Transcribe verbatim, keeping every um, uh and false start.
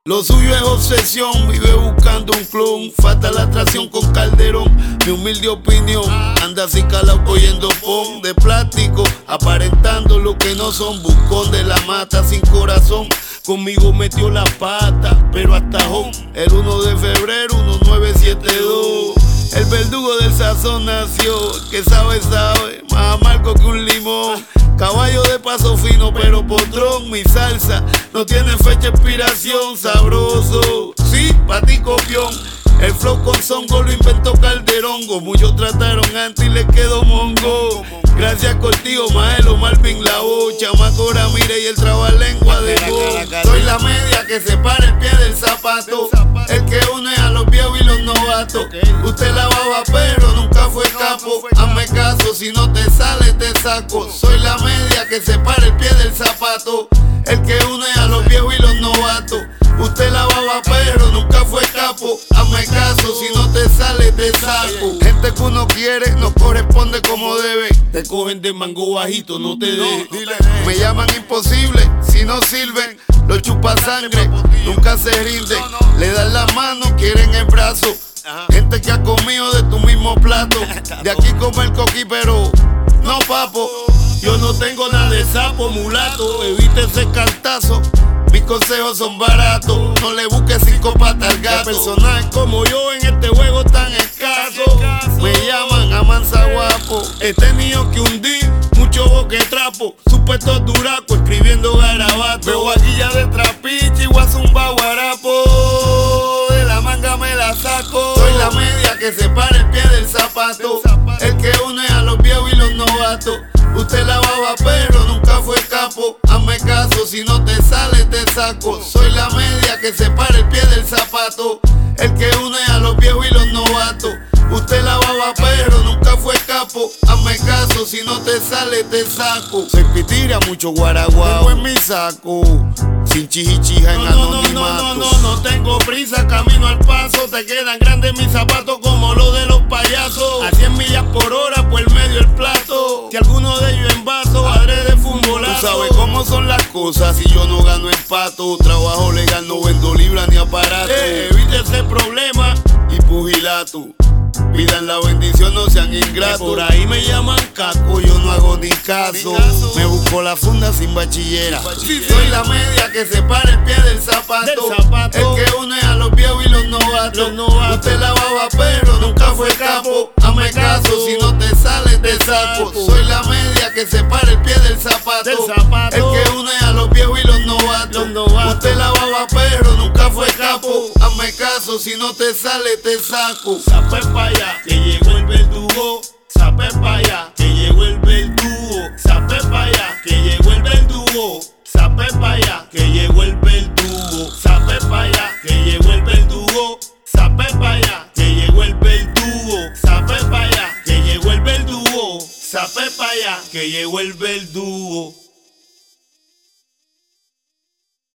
Lo suyo es obsesión, vive buscando un clon. Falta la atracción con Calderón. Mi humilde opinión, anda así calao cogiendo pon de plástico, aparentando lo que no son. Buscón de la mata sin corazón. Conmigo metió la pata, pero hasta home. El uno de febrero, diecinueve setenta y dos. El verdugo del sazón nació, el que sabe, sabe, más amargo que un limón. Caballo de paso fino, pero potrón. Mi salsa no tiene fecha de expiración. Sabroso, sí, pa' ti copión. El flow con zongo lo inventó Calderongo. Muchos trataron antes y les quedó mongo. Gracias Cortijo, Maelo, Marvin, la voz, Chamaco Ramírez y el trabalengua de voz. Soy la media que separa el pie del zapato, el que une a los viejos y los novatos. Usted la baba pero nunca fue capo. Hazme caso, si no te sale te saco. Soy la media que separa el pie del zapato, el que une a los viejos y los novatos. Usted la baba pero nunca fue capo. Hazme caso, si no te sale te saco. Gente que uno quiere no corresponde como debe. Te cogen de mango bajito, no te dejes. Me llaman imposible si no sirven. Los chupasangre nunca se rinden. Le dan la mano, quieren el brazo. Gente que ha comido de tu mismo plato. De aquí come el coqui pero no papo. Yo no tengo nada de sapo, mulato. Evite ese cantazo. Mis consejos son baratos, no le busques cinco patas al gato. Personajes como yo en este juego tan escaso. Me llaman a mansa guapo. He tenido que hundir mucho boquetrapo. Supuesto duraco, escribiendo garabato. Veo aguilla de trapiche y guasumba guarapo. De la manga me la saco. Soy la media que separa el pie del zapato, el que une a los viejos y los novatos. Usted la baba pero nunca fue capo. Hazme caso, si no te sale te saco. Soy la media que separa el pie del zapato, el que une a los viejos y los novatos. Usted la baba pero nunca fue capo. Hazme caso, si no te sale te saco. Se pitira mucho guaraguao en mi saco, sin chichichija en anonimato. No, no, no, no, no, no tengo prisa, camino al paso. Te quedan grandes mis zapatos como los de los payasos. A cien millas por hora por el medio el plato. Si alguno de ellos en vaso, adrede fue un golazo. Tú sabes cómo son las cosas, si yo no gano empato. Trabajo legal, no vendo libras ni aparato. Eh, evite ese problema y pugilato. Pidan la bendición, no sean ingratos. Por ahí me llaman caco, yo no hago ni caso. Me busco la funda sin bachillera. Soy la media que separa el pie del zapato, el que une a los viejos y los novatos. Usted la baba pero nunca fue capo. Hazme caso, si no te sale te saco. Soy la media que separa el pie del zapato, el que une a los viejos y los novatos. Usted la baba pero nunca fue capo. Hazme caso, si no te sale te saco. Sape pa' allá, que llegó el verdugo. Sape pa' allá, que llegó el verdugo. Sape pa' allá, que llegó el verdugo. Sape pa' allá, que llegó el verdugo. Sape pa' allá, que llegó el verdugo. Sape pa' allá, que llegó el verdugo. Sape pa' allá, que llegó el verdugo. Sape pa' allá, que llegó el verdugo.